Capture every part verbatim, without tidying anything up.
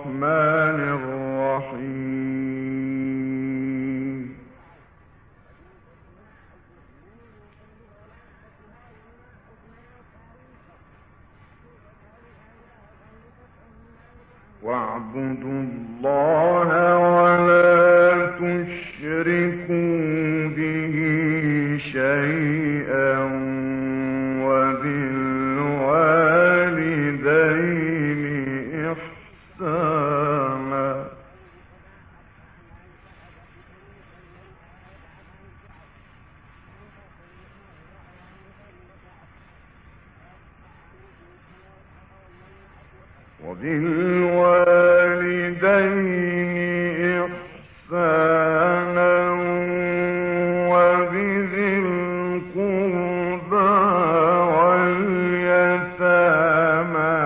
الرحمن الرحيم. واعبدوا الله ولا تشركوا به شيئا وبالوالدين إحسانا. وبالوالدين إحسانا وبذي القربى واليتامى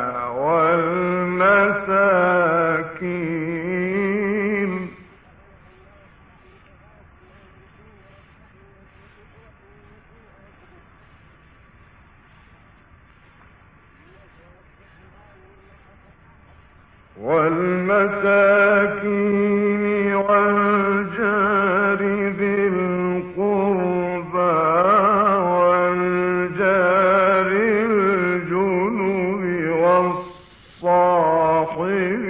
والمساكين والمساكين والجار ذي القربى والجار الجنب والصاحب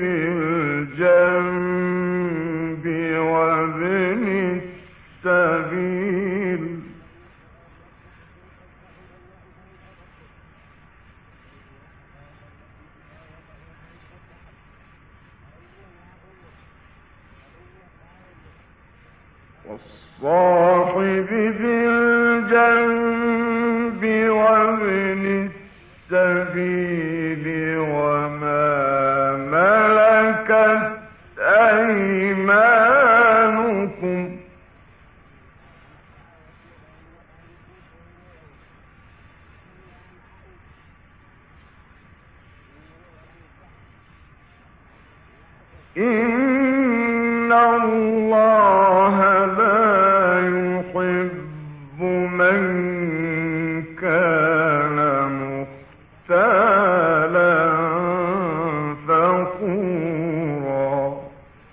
بالجنب وابن السبيل والصاحب بالجنب وابن السبيل وما ملكت أيمانكم إن الله لا يحب من كان مختالا فخورا.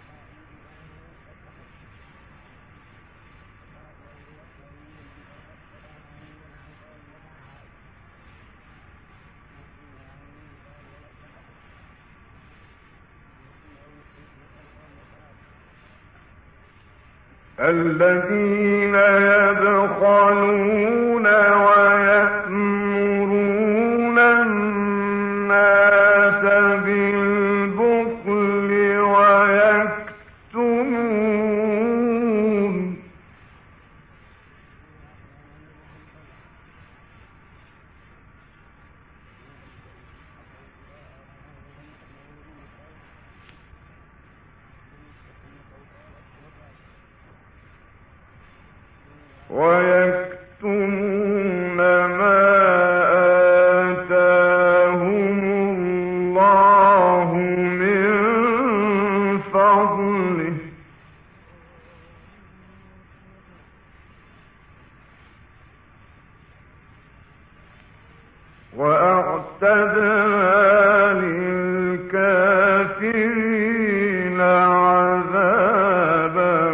الذين يبخلون ويأمرون الناس بالبخل ويكتمون ويكتمون ما آتاهم الله من فضله وأعتدنا للكافرين عذابا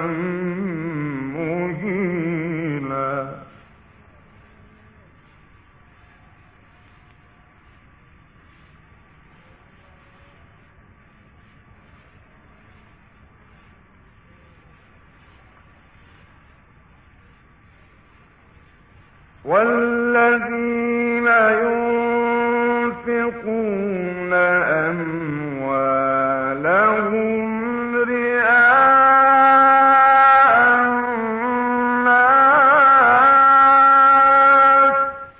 مهينا. والذين ينفقون أموالهم رئاء الناس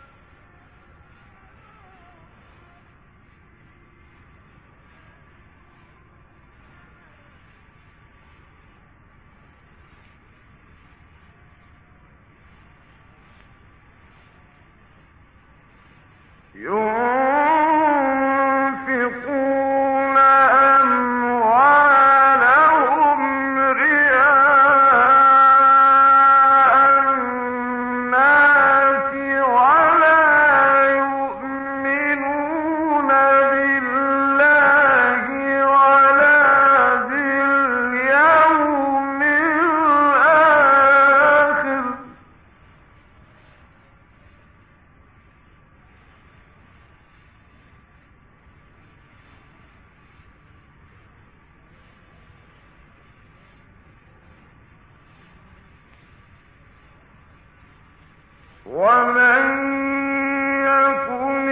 ينفقون أموالهم رئاء الناس ولا يؤمنون بالله ومن يكن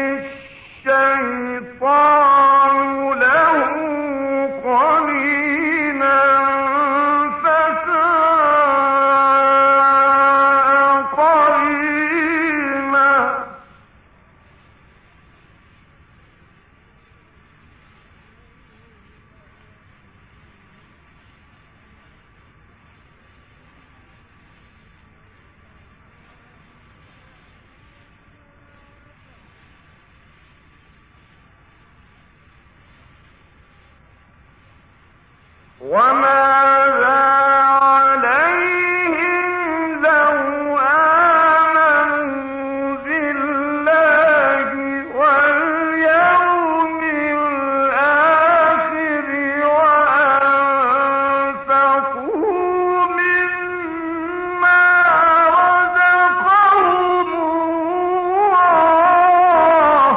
الشيطان له قرينا فساء قرينا. وماذا عليهم لو آمنوا بالله واليوم الآخر وأنفقوا مما رزقهم الله.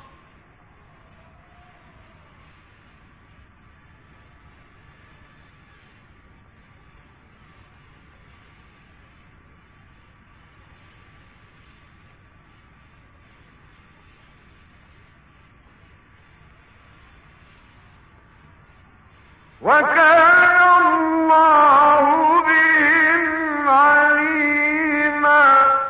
وكان الله بهم عليما.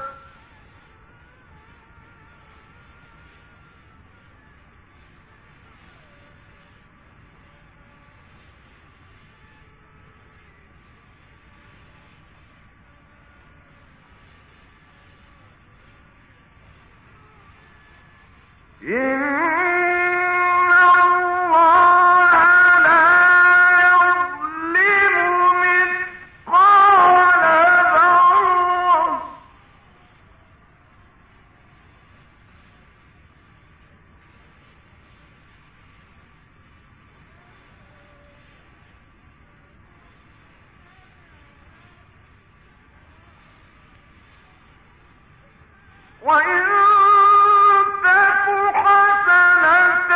وإن تك حسنة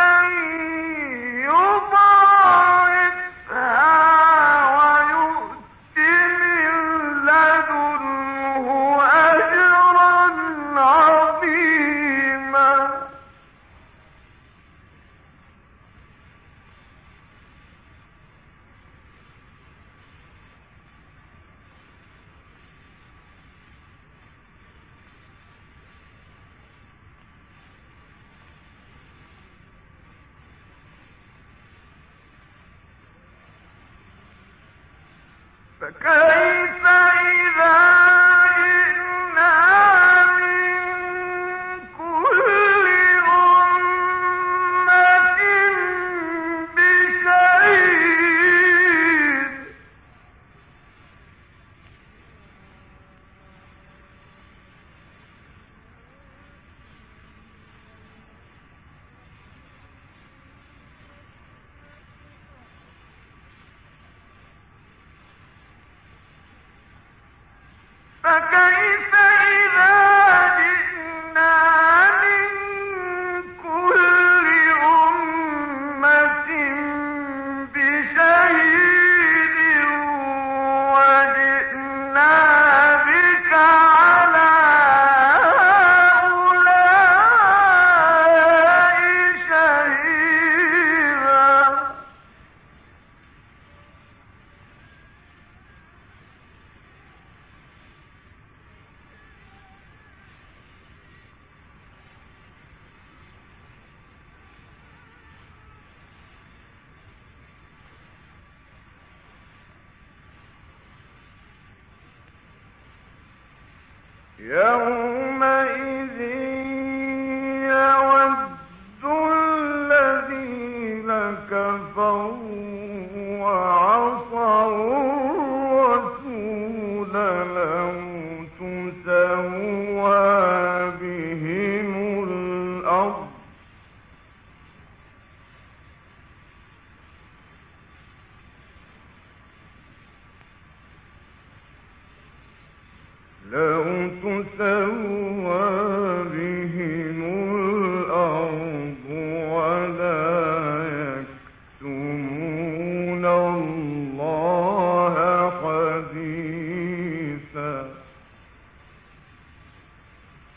يضاعفها ويؤت من لدنه أجرا عظيما. فكيف إذا جئنا من كل أمة بشهيد فكيف إذا جئنا من كل أمة بشهيد وجئنا بك على هؤلاء شهيدا. يومئذ يود الذين كفروا وعصوا الرسول لو تسوى بهم الأرض لو تسوى بهم الأرض ولا يكتمون الله حديثا.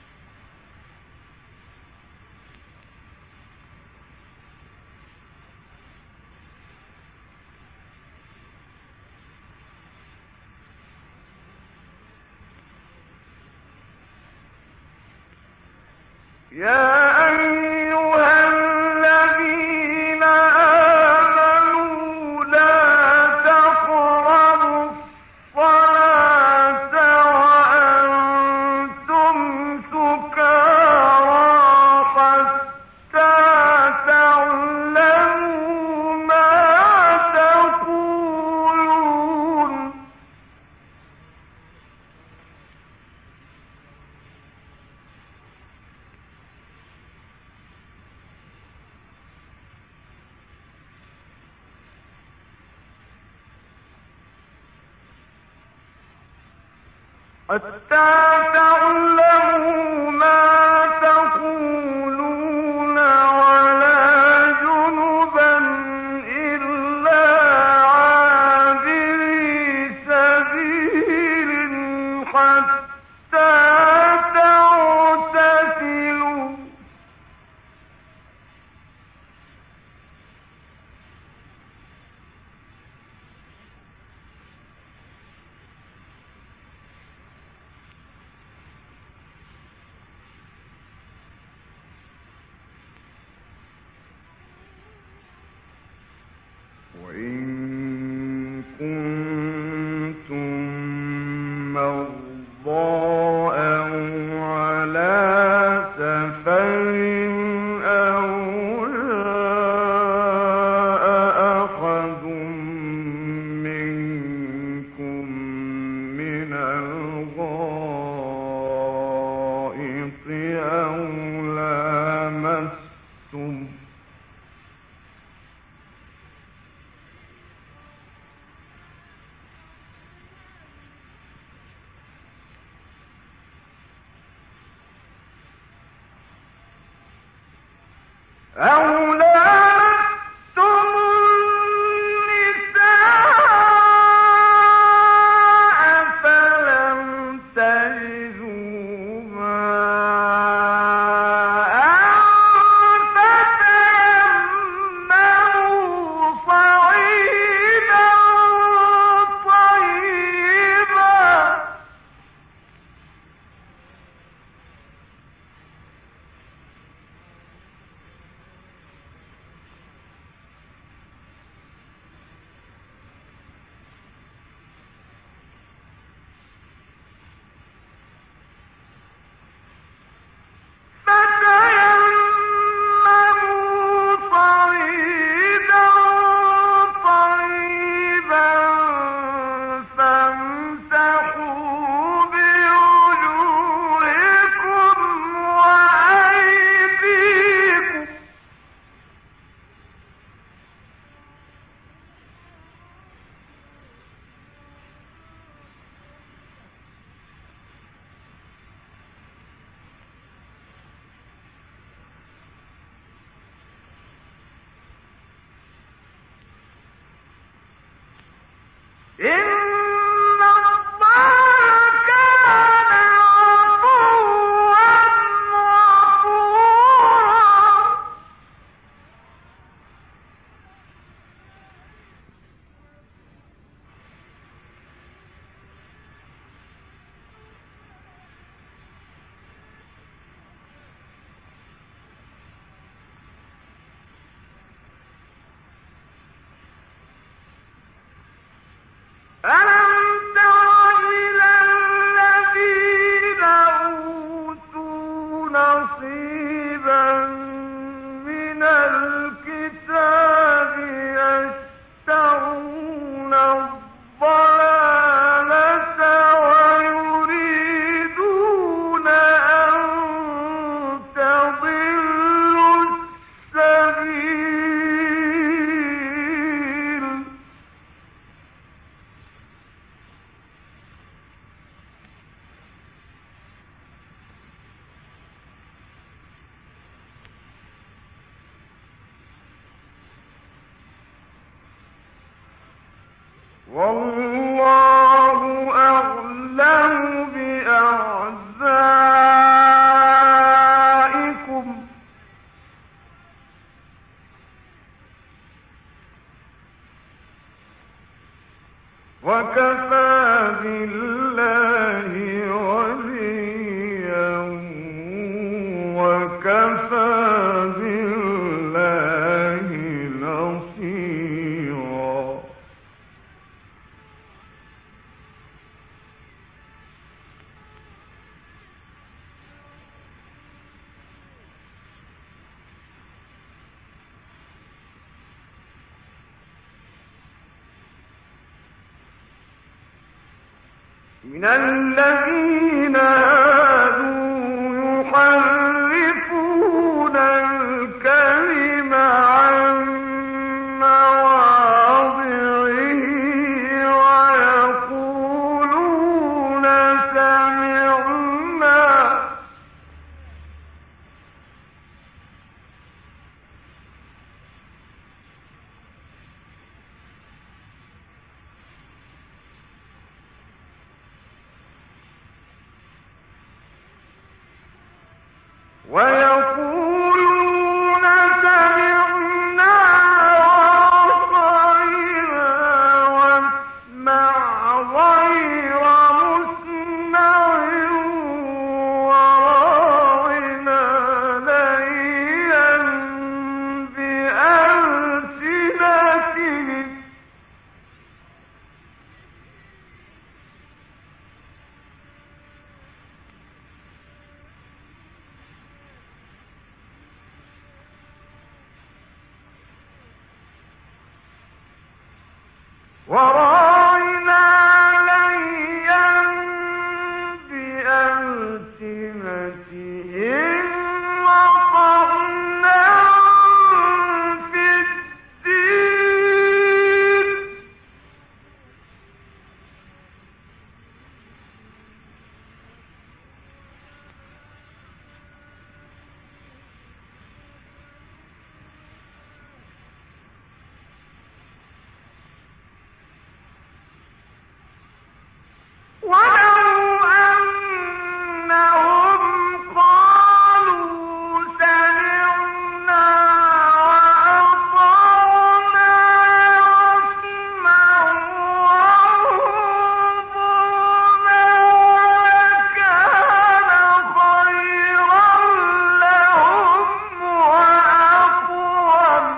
حتى تعلموا ما تقولون ولا جنبا إلا عابري سبيل حتى تغتسلوا وإن كنتم مرضى أو على سفر أو جاء أحد منكم من الغائط أو لامستم أو لامستم النساء فلم تجدوا ماء فتيمموا صعيدا طيبا إن الله كان عفوا غفورا ألم تر إلى الذين أوتوا نصيبا من الكتاب يشترون الضلالة ويريدون أن تضلوا السبيل والله أعلم بأعدائكم وكفى بالله وليا وكفى من الذين هادوا يحرفون الكلم عن مواضعه ويقولون سمعنا ويقولون سمعنا وعصينا واسمع غير مسمع وراعنا ليا بألسنتهم وراعنا ليا بألسنتهم وطعنا في الدين ولو أنهم قالوا سمعنا وأطعنا واسمع وانظرنا لكان خيرا لهم وأقوم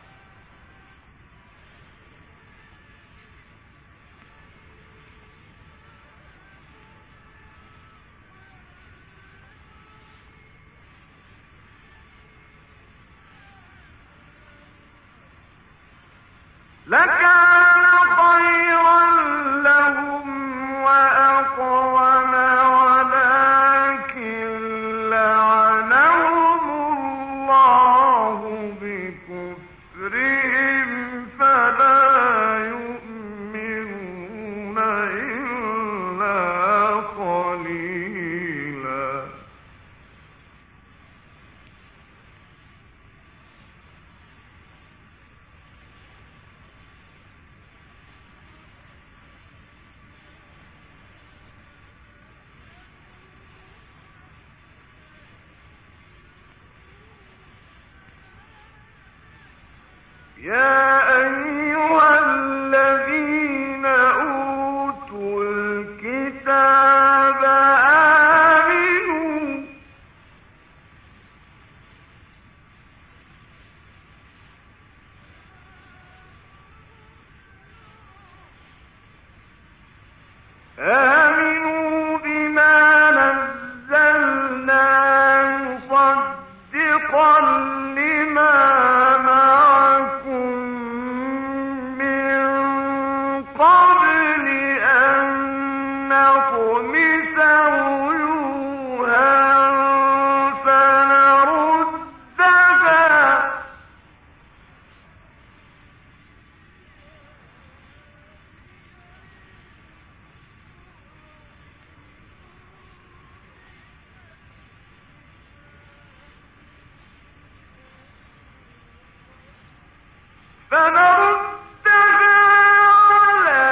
لكان خيرا لهم وأقوم ولكن لعنهم الله بكفرهم فلا يؤمنون إلا قليلا يا أيها الذين أوتوا الكتاب آمنوا آمنوا بما نزلنا مصدقا لما معكم من قبل أن نطمس وجوها فنردها فنردها على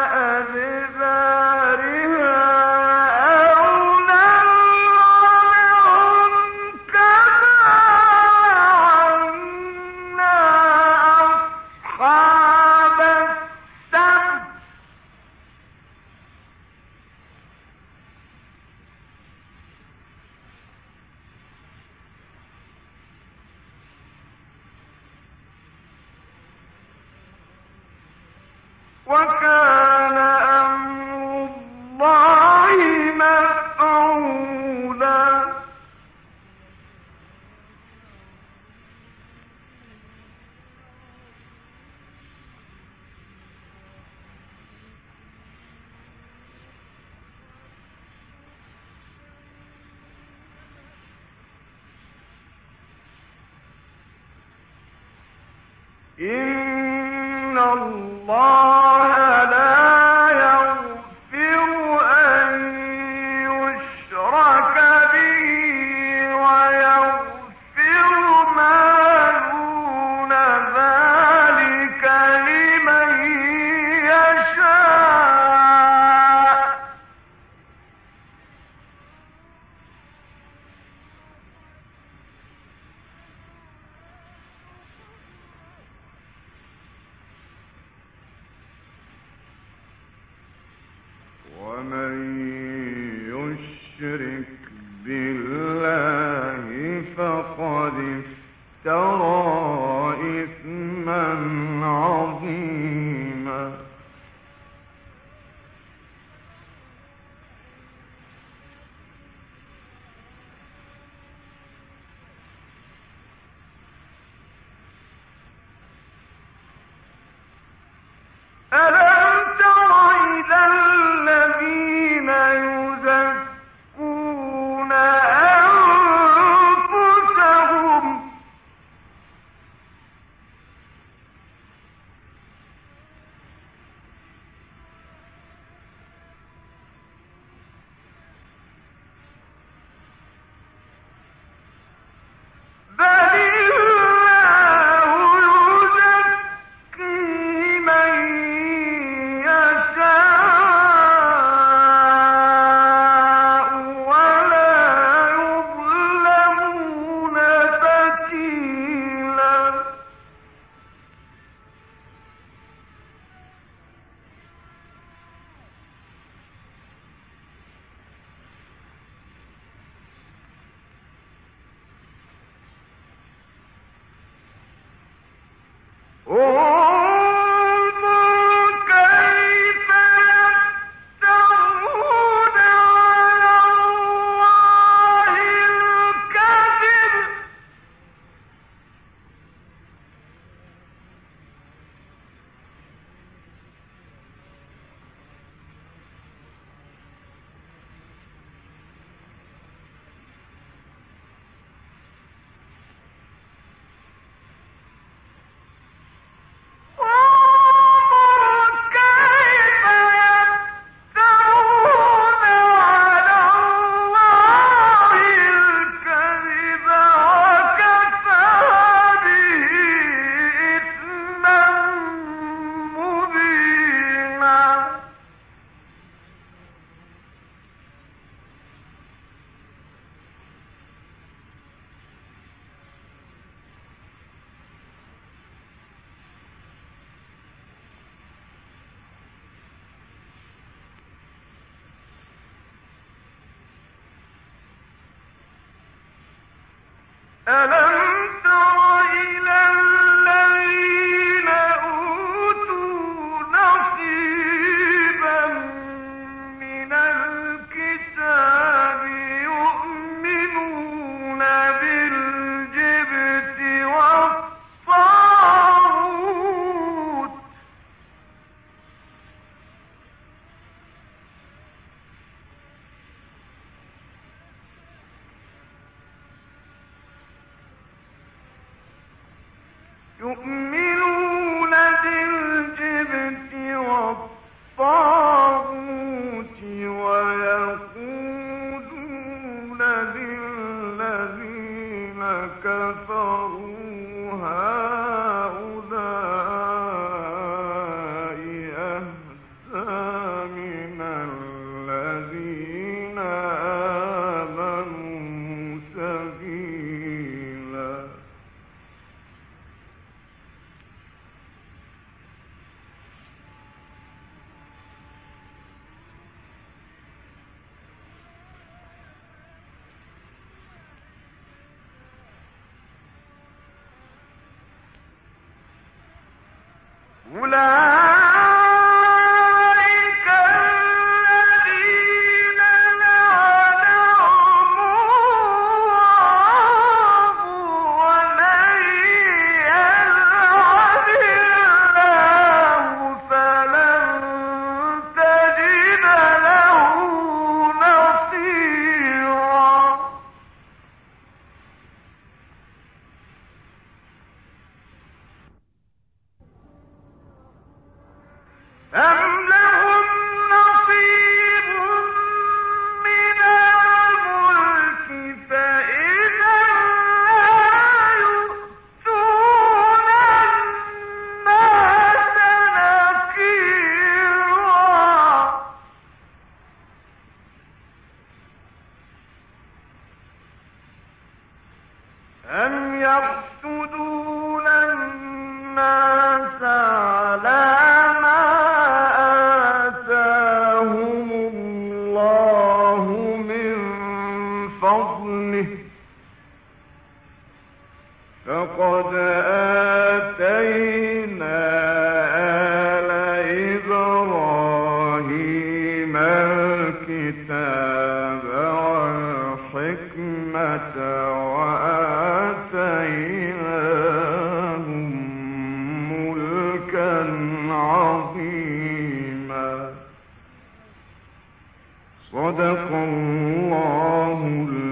أدبارها أو نلعنهم كما لعنا أصحاب السبت وكان أمر الله مفعولا إن الله لا يغفر أن يشرك به ويغفر ما دون ذلك لمن يشاء. ومن يشرك بالله فقد افترى إثما عظيما. ألم تر إلى الذين يزكون أنفسهم بل الله يزكي من يشاء ولا يظلمون فتيلا. انظر كيف يفترون على الله الكذب ألم تر إلى الذين أوتوا نصيبا من الكتاب يؤمنون بالجبت والطاغوت يؤمنون بالجبت والطاغوت ويقولون للذين كفروا هؤلاء أهدى من الذين آمنوا سبيلا. أولئك الذين لعنهم الله ومن يلعن الله فلن تجد له نصيرا. أم لهم نصيب من الملك فإذا لا يؤتون الناس نكيرا أم يحسدون الناس على ما آتاهم الله من فضله فقد آتينا آل إبراهيم الكتاب والحكمة وآتيناهم ملكا عظيما صدق الله